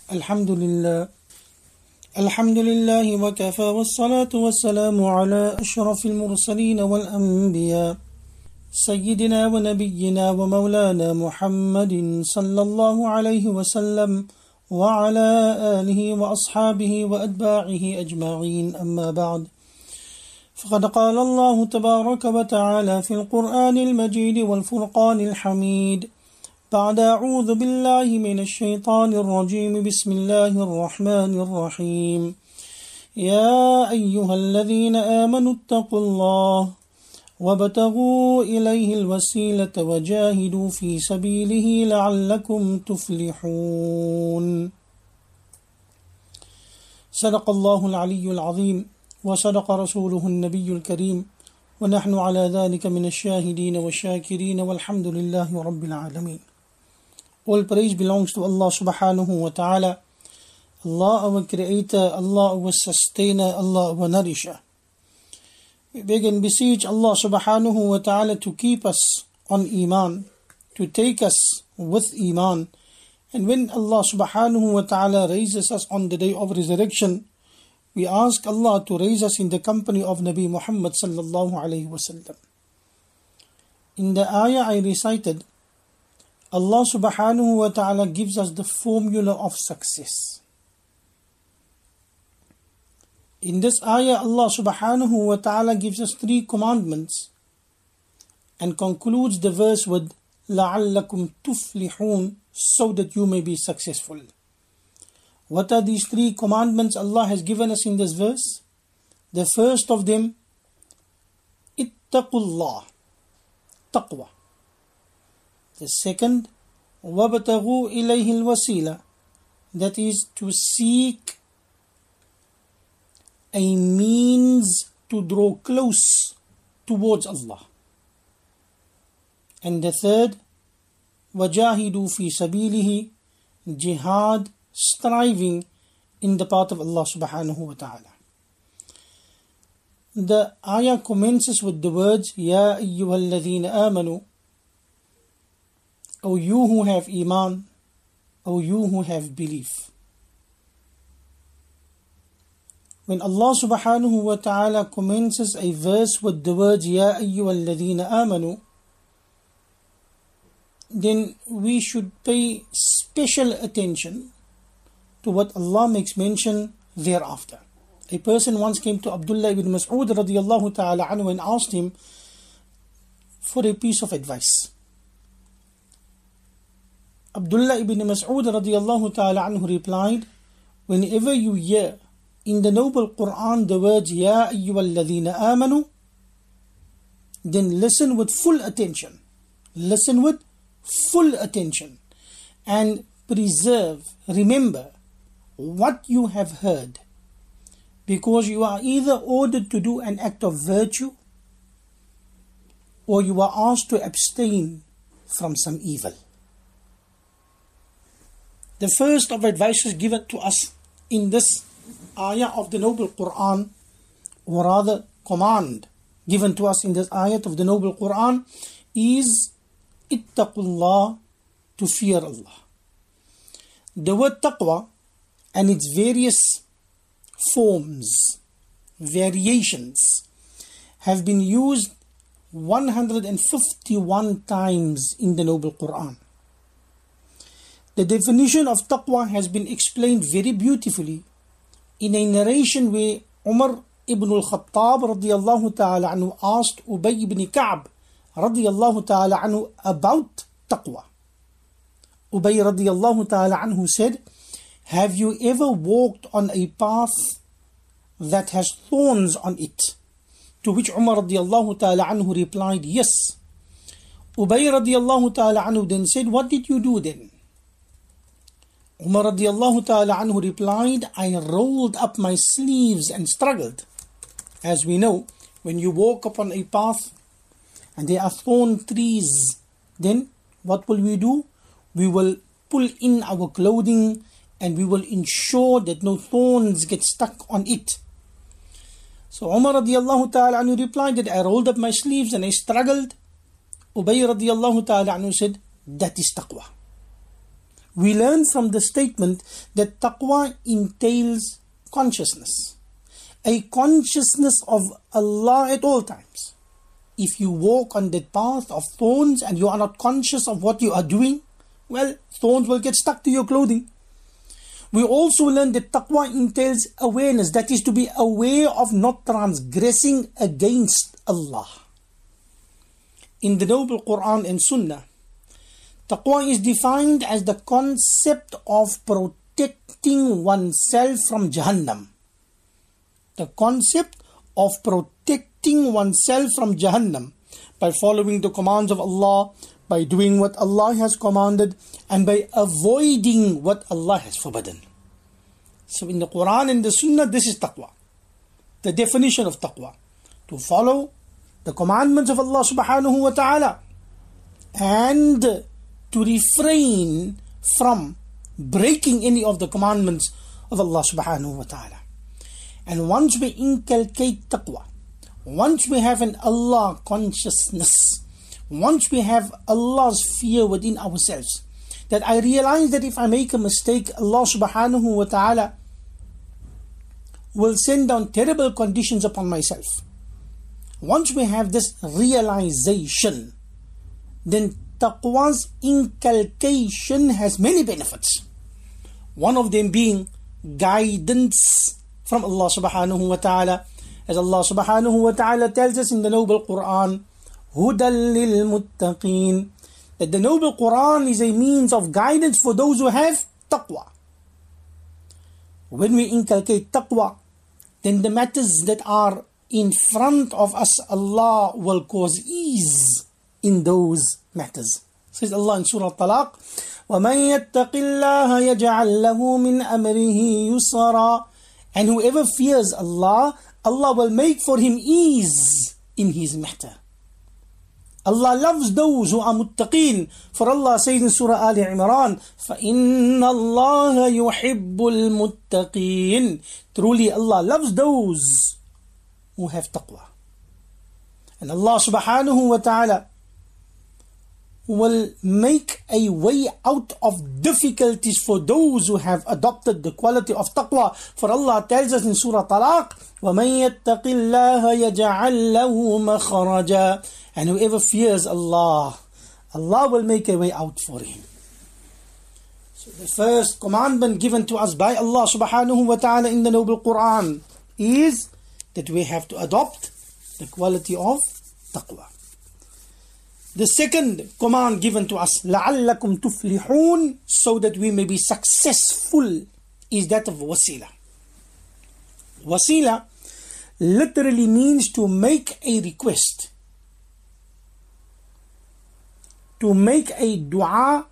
الحمد لله الحمد لله وكفى والصلاة والسلام على أشرف المرسلين والأنبياء سيدنا ونبينا ومولانا محمد صلى الله عليه وسلم وعلى آله وأصحابه وأتباعه أجمعين أما بعد فقد قال الله تبارك وتعالى في القرآن المجيد والفرقان الحميد بعد أعوذ بالله من الشيطان الرجيم بسم الله الرحمن الرحيم يا أيها الذين آمنوا اتقوا الله وابتغوا إليه الوسيلة وجاهدوا في سبيله لعلكم تفلحون صدق الله العلي العظيم وصدق رسوله النبي الكريم ونحن على ذلك من الشاهدين والشاكرين والحمد لله رب العالمين. All praise belongs to Allah subhanahu wa ta'ala, Allah our creator, Allah our sustainer, Allah our nourisher. We beg and beseech Allah subhanahu wa ta'ala to keep us on Iman, to take us with Iman. And when Allah subhanahu wa ta'ala raises us on the day of resurrection, we ask Allah to raise us in the company of Nabi Muhammad sallallahu alayhi wa sallam. In the ayah I recited, Allah subhanahu wa ta'ala gives us the formula of success. In this ayah, Allah subhanahu wa ta'ala gives us 3 commandments and concludes the verse with لَعَلَّكُمْ تُفْلِحُونَ, so that you may be successful. What are these 3 commandments Allah has given us in this verse? The first of them, ittaqullah, taqwa. The second, وَابْتَغُوا إِلَيْهِ الْوَسِيلَةِ, that is to seek a means to draw close towards Allah. And the third, وَجَاهِدُوا فِي سَبِيلِهِ, jihad, striving in the path of Allah subhanahu wa ta'ala. The ayah commences with the words يَا أَيُّهَا الَّذِينَ آمَنُوا, O you who have Iman, O you who have belief. When Allah subhanahu wa ta'ala commences a verse with the words يَا أَيُّهَا الَّذِينَ آمَنُوا, then we should pay special attention to what Allah makes mention thereafter. A person once came to Abdullah ibn Mas'ud radiyallahu ta'ala anhu and asked him for a piece of advice. Abdullah ibn Mas'ud radiyallahu ta'ala anhu replied, whenever you hear in the noble Quran the words Ya ayyuhal ladhina amanu, then listen with full attention. Listen with full attention and remember what you have heard, because you are either ordered to do an act of virtue or you are asked to abstain from some evil. The first of advices given to us in this ayah of the noble Quran, or rather command given to us in this ayah of the noble Quran, is ittaqullah, to fear Allah. The word taqwa and its various forms, variations, have been used 151 times in the noble Quran. The definition of taqwa has been explained very beautifully in a narration where Umar ibn al-Khattab radiyallahu ta'ala anhu asked Ubay ibn Ka'b radiyallahu ta'ala anhu about taqwa. Ubay radiyallahu ta'ala anhu said, have you ever walked on a path that has thorns on it? To which Umar radiyallahu ta'ala anhu replied, yes. Ubay radiyallahu ta'ala anhu then said, what did you do then? Umar radiyallahu ta'ala anhu replied, I rolled up my sleeves and struggled. As we know, when you walk upon a path and there are thorn trees, then what will we do? We will pull in our clothing and we will ensure that no thorns get stuck on it. So Umar radiyallahu ta'ala anhu replied that I rolled up my sleeves and I struggled. Ubay radiyallahu ta'ala anhu said, that is taqwa. we learn from the statement that taqwa entails consciousness. A consciousness of Allah at all times. If you walk on that path of thorns and you are not conscious of what you are doing, well, thorns will get stuck to your clothing. We also learn that taqwa entails awareness, that is to be aware of not transgressing against Allah. In the Noble Quran and Sunnah, taqwa is defined as the concept of protecting oneself from Jahannam. The concept of protecting oneself from Jahannam by following the commands of Allah, by doing what Allah has commanded, and by avoiding what Allah has forbidden. So in the Quran and the Sunnah, this is taqwa. The definition of taqwa: to follow the commandments of Allah subhanahu wa ta'ala and to refrain from breaking any of the commandments of Allah subhanahu wa ta'ala. And once we inculcate taqwa, once we have an Allah consciousness, once we have Allah's fear within ourselves, that I realize that if I make a mistake, Allah subhanahu wa ta'ala will send down terrible conditions upon myself. Once we have this realization, then taqwa's inculcation has many benefits. One of them being guidance from Allah subhanahu wa ta'ala. As Allah subhanahu wa ta'ala tells us in the Noble Quran, Hudan lil muttaqeen, that the Noble Quran is a means of guidance for those who have taqwa. When we inculcate taqwa, then the matters that are in front of us, Allah will cause ease in those matters. Says Allah in Surah Talaq, وَمَن يَتَّقِ اللَّهَ يَجْعَلْ لَهُ مِنْ أَمْرِهِ يُسْرًا. And whoever fears Allah, Allah will make for him ease in his matter. Allah loves those who are muttaqeen. For Allah says in Surah Ali Imran, فَإِنَّ اللَّهَ يُحِبُّ الْمُتَّقِينَ. Truly Allah loves those who have taqwa. And Allah subhanahu wa ta'ala will make a way out of difficulties for those who have adopted the quality of taqwa. For Allah tells us in Surah Talaq, وَمَن يَتَّقِ اللَّهَ يَجْعَلْ لَهُ مَخْرَجًا. And whoever fears Allah, Allah will make a way out for him. So the first commandment given to us by Allah subhanahu wa ta'ala in the Noble Quran is that we have to adopt the quality of taqwa. The second command given to us, لَعَلَّكُمْ تُفْلِحُونَ, so that we may be successful, is that of wasila. Wasila literally means to make a request, to make a dua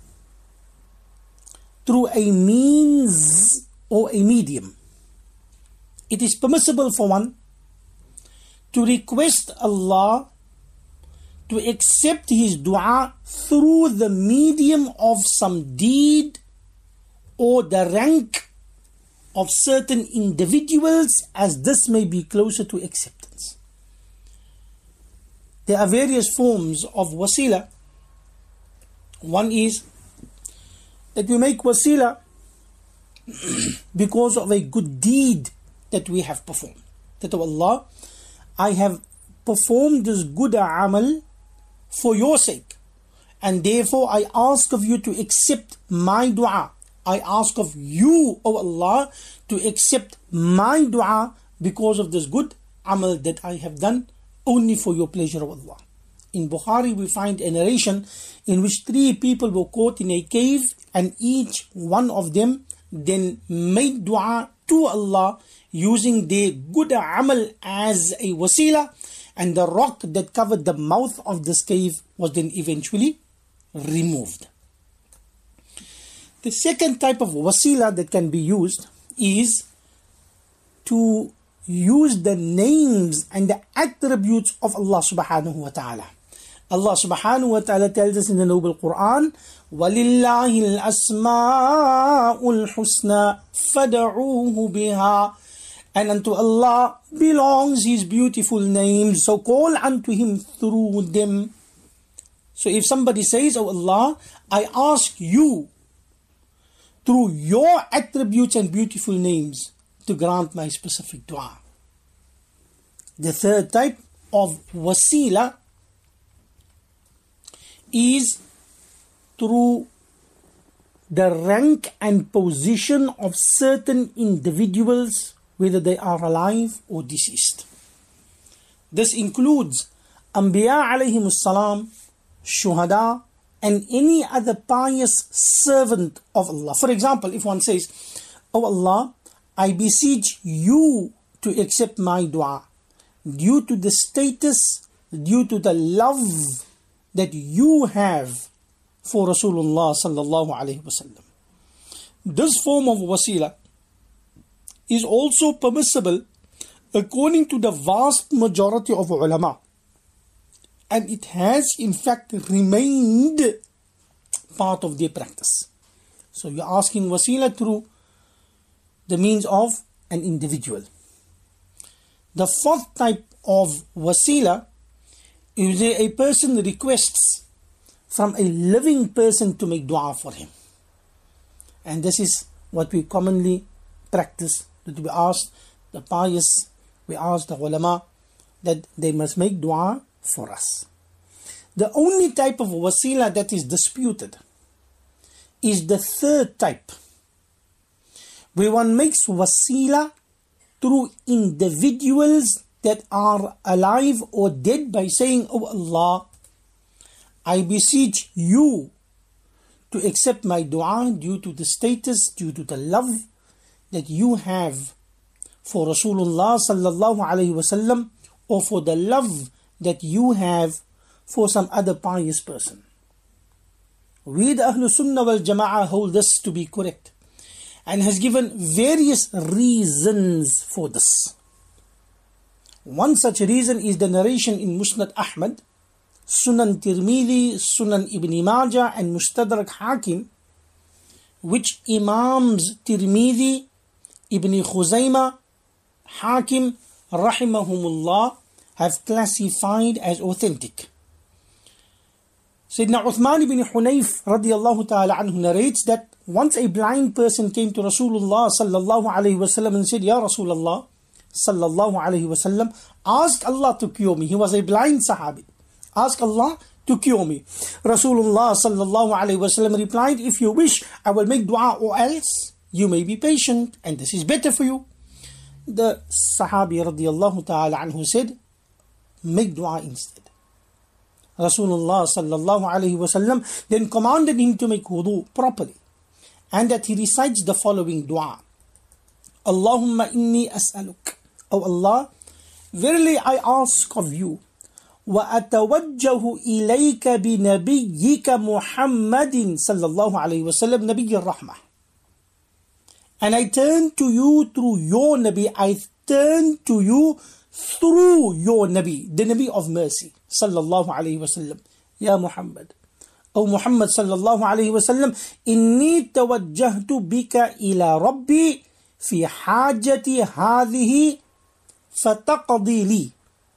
through a means or a medium. It is permissible for one to request Allah to accept his dua through the medium of some deed or the rank of certain individuals, as this may be closer to acceptance. There are various forms of wasila. One is that we make wasila because of a good deed that we have performed. That, oh Allah, I have performed this good amal for your sake, and therefore I ask of you to accept my dua. I ask of you, O Allah, to accept my dua because of this good amal that I have done only for your pleasure, O Allah. In Bukhari we find a narration in which 3 people were caught in a cave, and each one of them then made dua to Allah using their good amal as a wasila, and the rock that covered the mouth of this cave was then eventually removed. The second type of wasila that can be used is to use the names and the attributes of Allah subhanahu wa ta'ala. Allah subhanahu wa ta'ala tells us in the Noble Quran, وَلِلَّهِ الْأَسْمَاءُ الْحُسْنَى فَدَعُوهُ بِهَا. And unto Allah belongs his beautiful names, so call unto him through them. So if somebody says, oh Allah, I ask you through your attributes and beautiful names to grant my specific dua. The third type of wasila is through the rank and position of certain individuals, whether they are alive or deceased. This includes Anbiya alayhimus salam, Shuhada, and any other pious servant of Allah. For example, if one says, "Oh Allah, I beseech you to accept my dua due to the status, due to the love that you have for Rasulullah sallallahu alayhi wasallam." This form of wasila is also permissible according to the vast majority of ulama, and it has in fact remained part of their practice. So you're asking wasila through the means of an individual. The fourth type of wasila is where a person requests from a living person to make dua for him. And this is what we commonly practice, that we ask the pious, we ask the ulama that they must make dua for us. The only type of wasila that is disputed is the third type, where one makes wasila through individuals that are alive or dead by saying, "Oh Allah, I beseech you to accept my dua due to the status, due to the love that you have for Rasulullah sallallahu alayhi wasallam, or for the love that you have for some other pious person." We the Ahlul Sunnah wal Jama'ah hold this to be correct, and has given various reasons for this. One such reason is the narration in Musnad Ahmad, Sunan Tirmidhi, Sunan Ibn Majah, and Mustadrak Hakim, which Imams Tirmidhi, Ibn Khuzaymah, Hakim, rahimahumullah, have classified as authentic. Sayyidina Uthman ibn Hunayf radiyallahu ta'ala anhu narrates that once a blind person came to Rasulullah sallallahu alayhi wasallam and said, "Ya Rasulullah sallallahu alayhi wasallam, ask Allah to cure me." He was a blind sahabi. "Ask Allah to cure me." Rasulullah sallallahu alayhi wasallam replied, "If you wish, I will make dua, or else you may be patient, and this is better for you." The sahabi radiyallahu ta'ala anhu said, "Make dua instead." Rasulullah sallallahu alayhi wasallam then commanded him to make wudu properly, and that he recites the following dua: "Allahumma inni as'aluk." O Allah, verily I ask of you, وَأَتَوَجَّهُ إِلَيْكَ بِنَبِيِّكَ مُحَمَّدٍ صلى الله عليه وسلم نبي الرحمة. And I turn to you through your Nabi, I turn to you through your Nabi, the Nabi of mercy, sallallahu alayhi wasallam. Ya Muhammad, O Muhammad sallallahu alayhi wasallam, inni tawajjahtu bika ila Rabbi fi hajati hadhihi fataqdi li.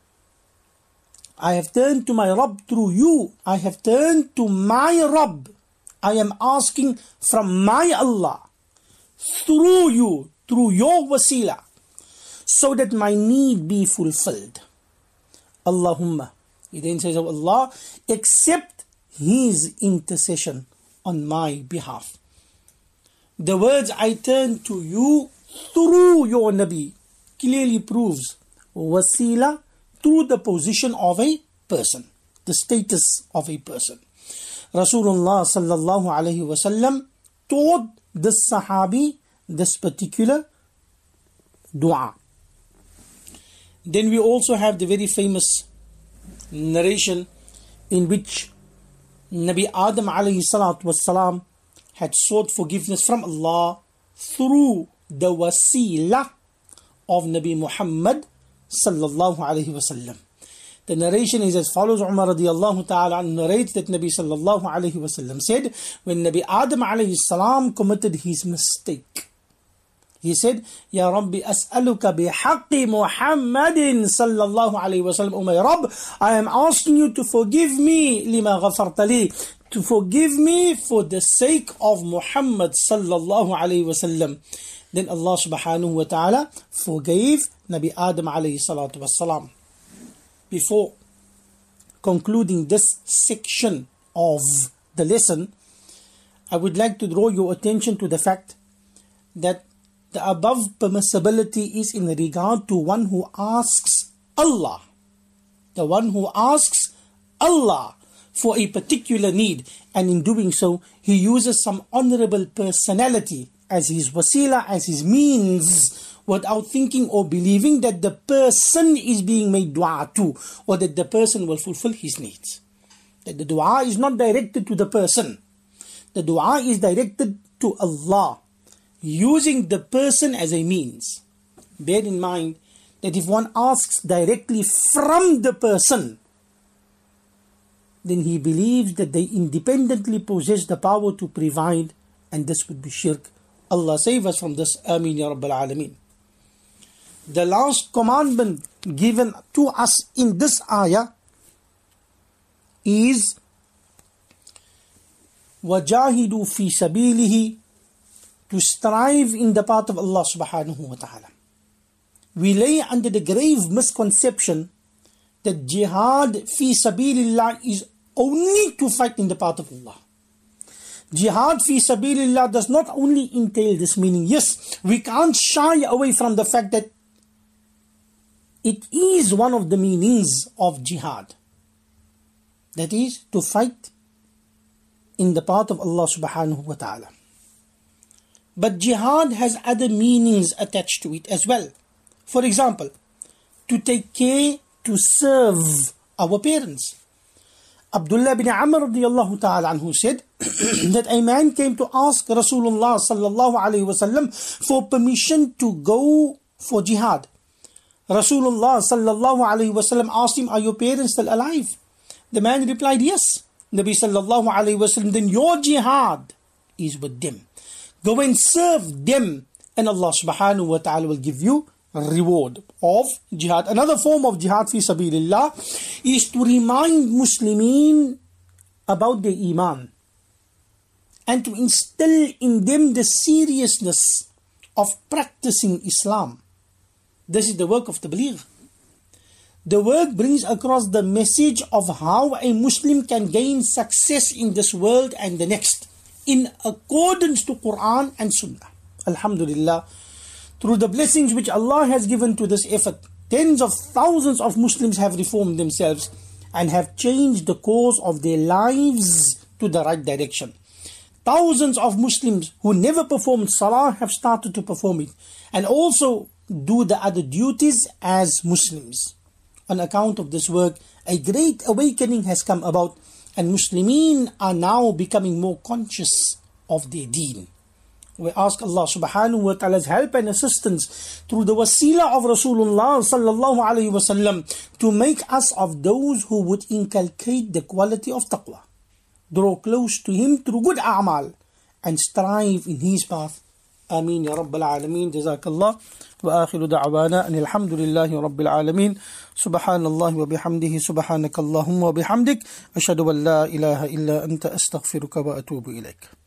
I have turned to my Rabb through you. I have turned to my Rabb. I am asking from my Allah through you, through your wasila, so that my need be fulfilled. Allahumma. He then says, "Oh Allah, accept his intercession on my behalf." The words "I turn to you through your Nabi" clearly proves wasila through the position of a person, the status of a person. Rasulullah sallallahu alayhi wasallam taught this sahabi this particular dua. Then we also have the very famous narration in which Nabi Adam alayhi salatu wasalam had sought forgiveness from Allah through the wasila of Nabi Muhammad sallallahu alayhi wasallam. The narration is as follows. Umar radiyallahu ta'ala narrates that Nabi sallallahu alayhi wasallam said, when Nabi Adam alayhi salam committed his mistake, he said, "Ya Rabbi as'aluka bihaqqi Muhammadin sallallahu alayhi wasallam." O my Rabb, I am asking you to forgive me lima ghafarta li, to forgive me for the sake of Muhammad sallallahu alayhi wasallam. Then Allah subhanahu wa ta'ala forgave Nabi Adam alayhi salatu wasalam. Before concluding this section of the lesson, I would like to draw your attention to the fact that the above permissibility is in regard to one who asks Allah. The one who asks Allah for a particular need, and in doing so, he uses some honorable personality as his wasila, as his means, without thinking or believing that the person is being made dua to, or that the person will fulfill his needs. That the dua is not directed to the person. The dua is directed to Allah, using the person as a means. Bear in mind that if one asks directly from the person, then he believes that they independently possess the power to provide, and this would be shirk. Allah save us from this. Ameen Ya Rabbal Alameen. The last commandment given to us in this ayah is وَجَاهِدُوا فِي سَبِيلِهِ, to strive in the path of Allah subhanahu wa ta'ala. We lay under the grave misconception that jihad fi sabilillah is only to fight in the path of Allah. Jihad fi sabilillah does not only entail this meaning. Yes, we can't shy away from the fact that it is one of the meanings of jihad. That is, to fight in the path of Allah subhanahu wa ta'ala. But jihad has other meanings attached to it as well. For example, to take care, to serve our parents. Abdullah bin Amr radiyallahu ta'ala anhu said that a man came to ask Rasulullah sallallahu alayhi wasallam for permission to go for jihad. Rasulullah sallallahu alayhi wasallam asked him, are your parents still alive? The man replied, yes. Nabi sallallahu alayhi wasallam, then your jihad is with them. Go and serve them, and Allah subhanahu wa ta'ala will give you reward of jihad. Another form of jihad fi sabilillah is to remind Muslimin about their iman and to instill in them the seriousness of practicing Islam. This is the work of tabligh. The work brings across the message of how a Muslim can gain success in this world and the next, in accordance to Quran and Sunnah. Alhamdulillah, through the blessings which Allah has given to this effort, tens of thousands of Muslims have reformed themselves and have changed the course of their lives to the right direction. Thousands of Muslims who never performed salah have started to perform it, and also do the other duties as Muslims. On account of this work, a great awakening has come about, and Muslimin are now becoming more conscious of their deen. We ask Allah subhanahu wa ta'ala's help and assistance through the wasila of Rasulullah sallallahu alayhi wa sallam to make us of those who would inculcate the quality of taqwa, draw close to Him through good a'mal, and strive in His path. Ameen Ya Rabbal Alameen. Jazakallah. Wa akhiru da'wana anil hamdulillahi Rabbil Alameen. Subhanallah wa bihamdihi. Subhanakallahumma wa bihamdik. Ashhadu an la ilaha illa anta astaghfiruka wa atubu ilayk.